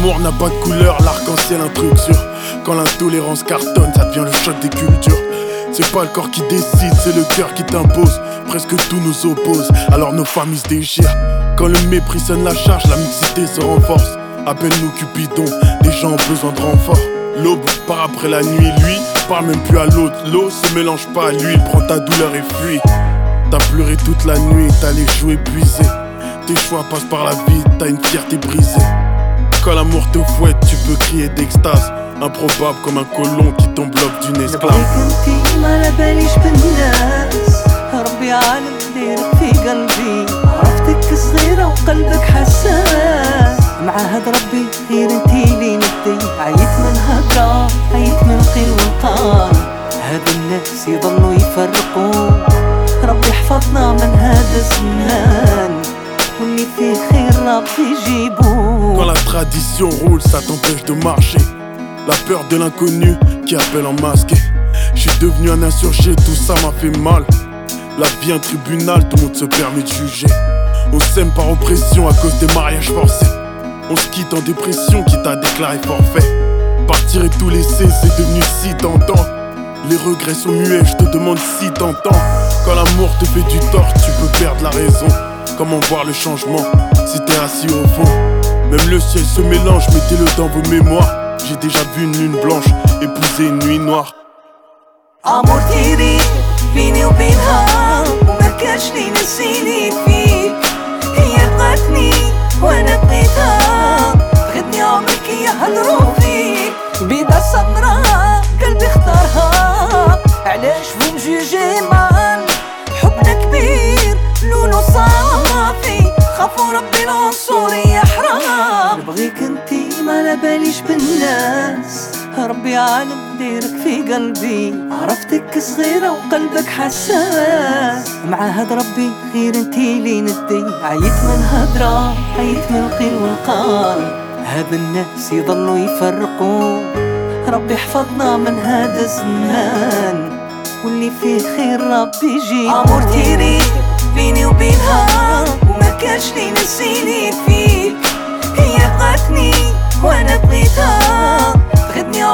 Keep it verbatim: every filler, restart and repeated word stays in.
l'amour n'a pas de couleur, l'arc-en-ciel un truc sûr. Quand l'intolérance cartonne, ça devient le choc des cultures. C'est pas le corps qui décide, c'est le cœur qui t'impose. Presque tout nous oppose, alors nos familles se déchirent. Quand le mépris sonne la charge, la mixité se renforce. Appelle-nous Cupidon, les gens ont besoin de renfort. L'aube part après la nuit, lui parle même plus à l'autre. L'eau se mélange pas à l'huile, prends ta douleur et fuis. T'as pleuré toute la nuit, t'as les joues épuisés. Tes choix passent par la vie, t'as une fierté brisée. Quand l'amour te fouette, tu peux crier d'extase. Improbable comme un colon qui t'enveloppe d'une esclave. انتي ما على باليش بالناس ربي عالم ديرك في قلبي عرفتك صغيرة وقلبك حساس مع هاد ربي غير انتي لي ندي عيت من هدرة عيت من قيل والقال هاد الناس يضلوا يفرقوا ربي حفظنا من هذا الزمان واللي فيه خير ربي يجيبو. Quand la tradition roule, ça t'empêche de marcher. La peur de l'inconnu qui appelle en masqué. Je suis devenu un insurgé, tout ça m'a fait mal. La vie un tribunal, tout le monde se permet de juger. On s'aime par oppression à cause des mariages forcés. On se quitte en dépression, quitte à déclarer forfait. Partir et tout laisser, c'est devenu si tentant. Les regrets sont muets, je te demande si t'entends. Quand l'amour te fait du tort, tu peux perdre la raison. Comment voir le changement si t'es assis au fond? Même le ciel se mélange, mettez-le dans vos mémoires. J'ai déjà vu une lune blanche épouser une nuit noire. أمور تيري بيني وبينها وما كانش لي نسيني فيك هي بغتني وانا بغيتها بغتني عمرك يهضروا فيك بيضة سمراء قلبي اختارها علاش فو مجوجي مان حبنا كبير لونو صافي خافوا ربي العنصري يا حرام نبغيك انتي ما على باليش بالناس ربي عالم ديرك في قلبي عرفتك صغيرة وقلبك حساس مع هاد ربي غير انتي لي ندي عيت من هدرة عيت من القيل والقال هاد الناس يضلوا يفرقوا ربي حفظنا من هذا الزمان واللي فيه خير ربي يجيب. أمور تيري بيني وبينها وما كانش لي نسيني فيك هي بغتني وانا بغيتها بغتني